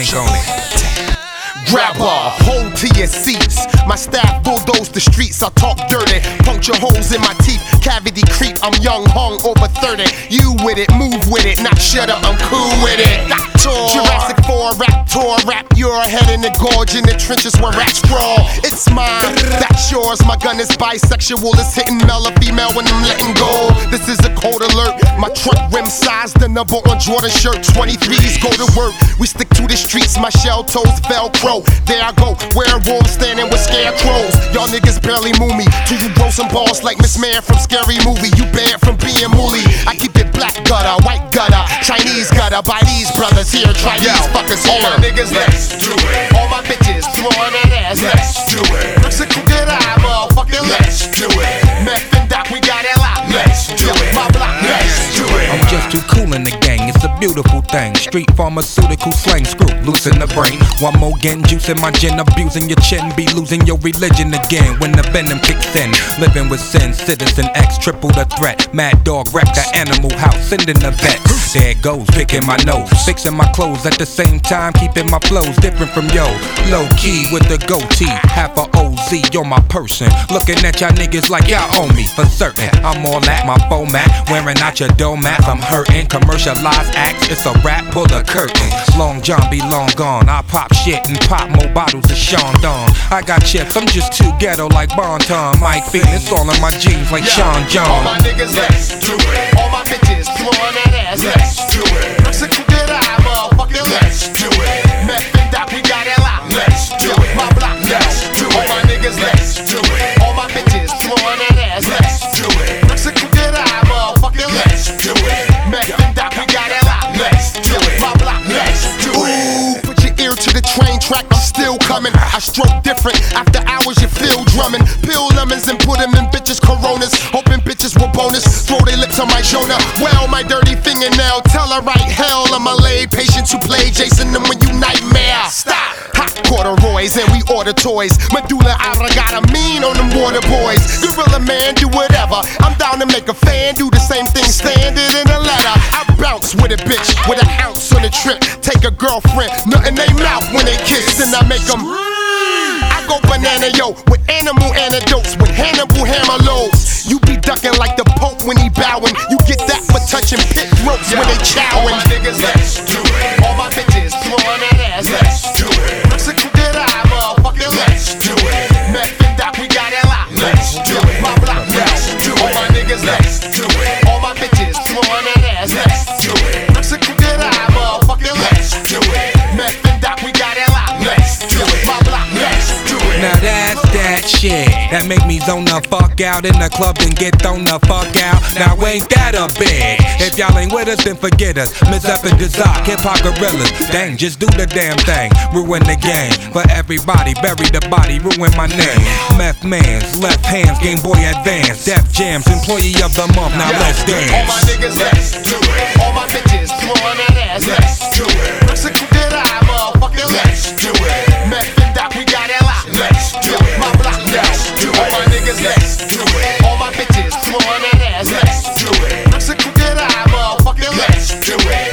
Crank on it. Grab hold to your seats. My staff bulldoze the streets. I talk dirty, puncture holes in my teeth. Cavity creep. I'm young, hung, over 30. You with it, move with it. Not shut up, I'm cool with it. Jurassic 4 rap tour, rap your head in the gorge in the trenches where rats crawl. It's mine, that's yours. My gun is bisexual. It's hitting male or female when I'm letting go. This is a code alert. My truck rim size, the number on Jordan shirt. 23s go to work. We stick to the streets. My shell toes Velcro. There I go, werewolves standing with scarecrows. Y'all niggas barely move me till you grow some balls like Miss Man from Scary Movie. You banned from being mooley. I keep it black gutter, white gutter, Chinese gutter. By these brothers here, try these fuckers here. All my niggas, let's do it. All my bitches throwing that ass. Let's do it. Mexico good eye, motherfucker. Let's do it. Meth and Doc, we got it locked. Let's do it. My block, Let's do it. I'm just too cool in the gang, it's a beautiful thing. Street pharmaceutical slang, screw loose in the brain. One more getting juice in my gin, abusing your chin, be losing your religion again. When the venom kicks in, living with sin, Citizen X, triple the threat. Mad dog wreck the animal house, sending the vet. There it goes, picking my nose, fixing my clothes at the same time, keeping my flows different from yo. Low key with the goatee, half a OZ, you're my person. Looking at y'all niggas like y'all owe me for certain. I'm all at my format, wearing out your doormat. I'm hurting, commercialized acts, it's a rap, pull the curtain. Long John be long gone, I pop shit and pop more bottles of Sean Don. I got chips, I'm just too ghetto like Bon Ton. Mike Feet, it's all in my jeans like Sean John. all my niggas, let's do it. All my bitches throwing that ass. Let's do it. Mexico good eye, motherfucker. Let's do it. Meth and Doc, we got it locked. Let's do it. My block, Let's do all it. my niggas, Let's do it. all my bitches throwing that ass. Let's do it. Mexico good eye, motherfucker. Let's do it. Meth and Doc, we got it locked. Let's do it. My block, Let's do it. Ooh, put your ear to the train track, I'm still coming. I stroke different, after hours you feel drumming. Peel lemons and put them in bitches' coronas. Hoping bitches will bonus, throw their lips on my Jonah. Well, my dirty fingernail, tell her right hell. I'm a lay patient who play Jason and when you nightmare. Stop! Hot corduroys and we order toys. Medulla oblongata, mean on them water boys. Gorilla man, do whatever. I'm down to make a fan, do the same thing, standard in a letter. I bounce with a bitch, with an ounce on the trip. Take a girlfriend, nothing they mouth when they kiss, and I make them. I go banana, yo, with animal antidotes, with Hannibal hammer loads. You be ducking like the Pope when he bowing. You get that for touching pit ropes when they chowing. All my niggas, let's do it. All my bitches throwing that ass. Let's do it. Mexico good eye, motherfucker. Let's do it. Meth and Doc, we got it locked. Let's do it. My block, Let's do all it. my niggas, Let's do it. all my bitches throwing that ass. Let's do it. Mexico good eye, motherfucker. Let's do it. Meth and Doc, we got it locked. Let's do it. My block, Let's do it. Now that's that shit that make me zone the fuck out in the club and get thrown the fuck out. Now ain't that a bitch? If y'all ain't with us, then forget us. Miss Up and Dizak, hip hop gorillas. Dang, just do the damn thing. Ruin the game for everybody. Bury the body, ruin my name. Meth man's left hands, Game Boy Advance. Def Jams, employee of the month. Now let's all my dance. niggas, let's do it. All my bitches throwing that ass. Let's do it. Mexico good eye, motherfucker. Let's do it. Meth and Doc, we got it locked. Let's do it. My block, Let's do all my it. niggas, Let's do it. all my bitches throwing that ass. Let's do it. Mexico good eye, motherfucker. Let's do it.